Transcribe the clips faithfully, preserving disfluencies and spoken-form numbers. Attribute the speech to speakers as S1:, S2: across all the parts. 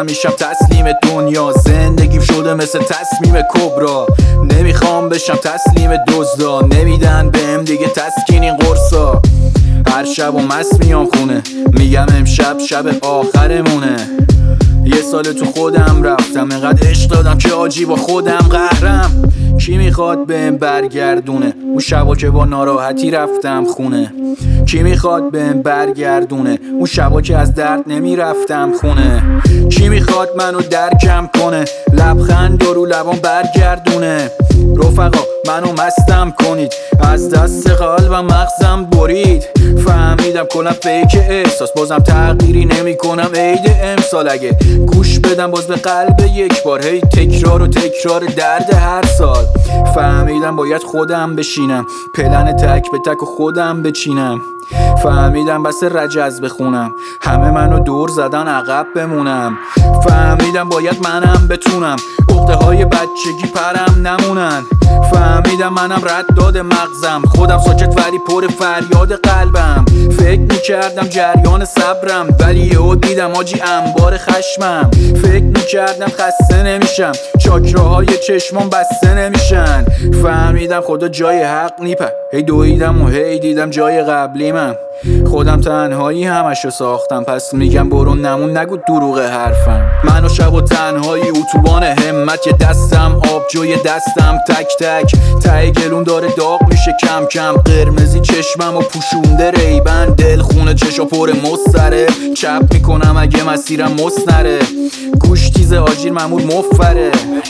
S1: دارم میشم تسلیم دنیا. زندگیم شده مثل تصمیم کبرا، نمیخوام بشم تسلیم دزدا. نمیدن بهم دیگه تسکین این قرصا. هر شب و مست میام خونه، میگم امشب شب آخرمونه. یه سال تو خودم رفتم، اینقدر عشق دادم که آجی با خودم قهرم. کی میخواد بهم برگردونه اون شبا که با ناراحتی رفتم خونه؟ کی میخواد بهم برگردونه اون شبا که از درد نمیرفتم خونه؟ کی میخواد منو درکم کنه، لبخند رو لبام برگردونه؟ رفقا منو مستم کنید، از دست قلبم مغزم برید. فهمیدم کلا فیک احساس، بازم تغییری نمی کنم عید امسال. اگه گوش بدم باز به قلب یک بار، هی تکرار و تکرار درد هر سال. فهمیدم باید خودم بشینم، پلن تک به تک و خودم بچینم. فهمیدم بس رجز بخونم، همه منو دور زدن عقب بمونم. فهمیدم باید منم بتونم، عقده های بچگی پرم نمونن. فهمیدم منم رد داد مغزم، خودم ساکت ولی پر فریاد قلبم. فکر میکردم جریان صبرم، ولی یهو دیدم آجی انبار خشمم. فکر میکردم خسته نمیشم، چاکراهای چشمام بسته نمیشن. فهمیدم خدا جای حق نیپه، هی دویدم و هی دیدم جای قبلی من. خودم تنهایی همشو ساختم، پس میگم برو نمون نگو دروغ حرفم. من و شب و تنهایی اتوبان همت، یه دستم آبجوی دستم تک تک. ته گلوم داره داغ میشه کم کم، قرمزی چشمم و پوشونده ریبن. دل خونه چشا پر مستره، چپ میکنم اگه مسیرم مستره. گوش تیز آجیر ممور مفره.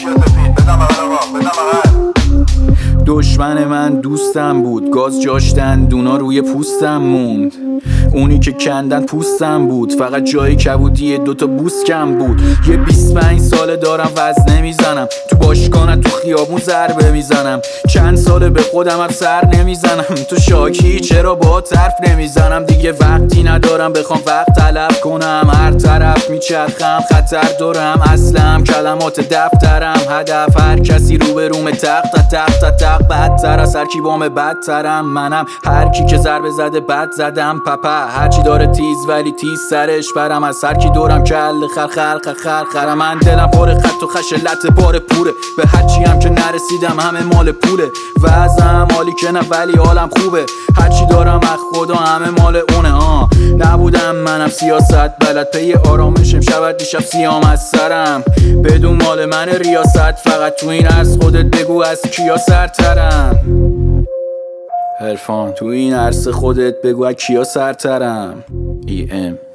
S1: دشمن من دوستم بود، گاز جاش دندونا روی پوستم موند. اونی که کندن پوستم بود، فقط جای کبودی دوتا بوس کم بود. یه بیست پنج ساله دارم وزنه میزنم، تو باشگاه تو خیابون ضربه میزنم. چند ساله به خودم هم سر نمیزنم، تو شاکی چرا با طرف نمیزنم. دیگه وقتی ندارم بخوام وقت طلب کنم، هر طرف میچرخم خطر دارم. اصلم کلمات دفترم، هدف هر کسی رو به روم تخت تخت تخت. بدتر از هر کی بام بدترم منم، هر کی که ضربه زده بد زدم پپا. هرچی داره تیز ولی تیز سرش برم، از هر کی دورم کل خر خر خر خر خر. من دلم پر خط و خشلت بار پوره، به هرچی هم که نرسیدم همه مال پوله. وضعم عالی که نه ولی حالم خوبه، هرچی دارم از خدا همه مال اونه. آه نبودم منم سیاست بلد، پی آرامشم شود دیشب سیام از سرم. بدون مال من ریاست، فقط تو این عرض خودت بگو از کیا سرترم. عرفان تو این عرصه خودت بگو از کیا سرترم. ای ام